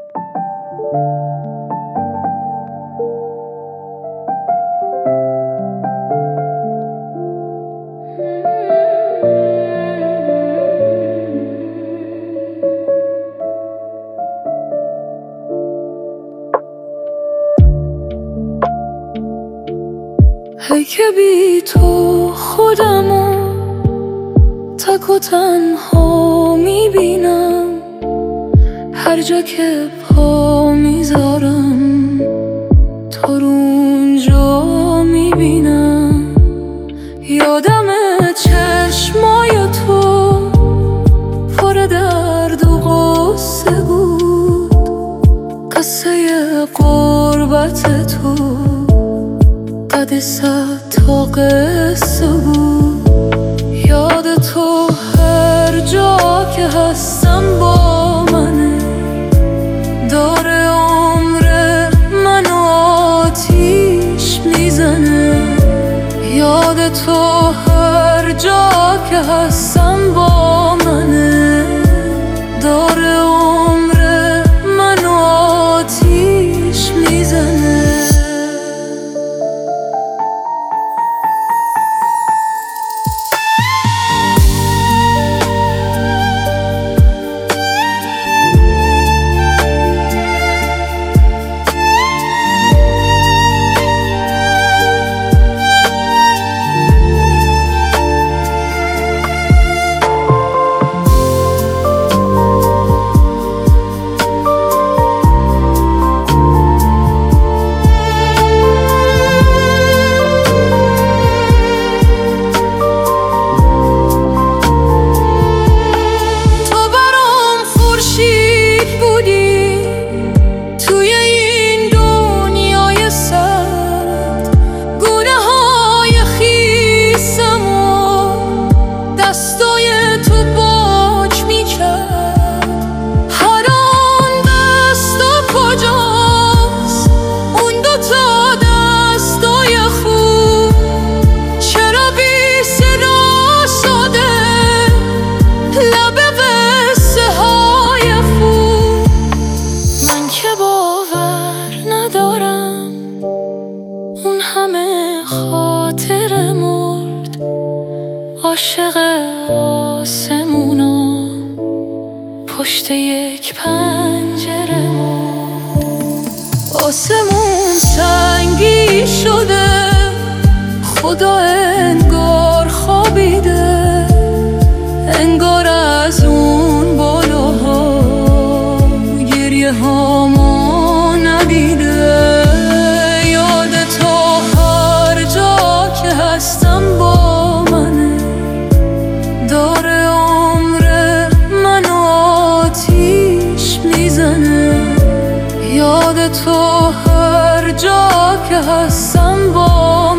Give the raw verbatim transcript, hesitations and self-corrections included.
هی که بی تو خودمو تک و تنها میبینم، هر جا که پا میذارم تو رو اونجا میبینم. یادم چشمای تو پر درد و غصه بود، قصه غربت تو قد صد تا قصه بود. یاد تو هر جا که هستم با منه، داره عمر منو آتیش میزنه. یاد تو هر جا که هستم با منه، داره عمر منو آتیش میزنه. خاطر مرد عاشق آسمونا، پشت یک پنجره مرد. آسمون سنگی شده، خدا انگار خوابیده، انگار از اون بالاها گریه هامو ندیده. هستم با منه، داره عمر منو آتیش میزنه. یاد تو هر جا که هستم با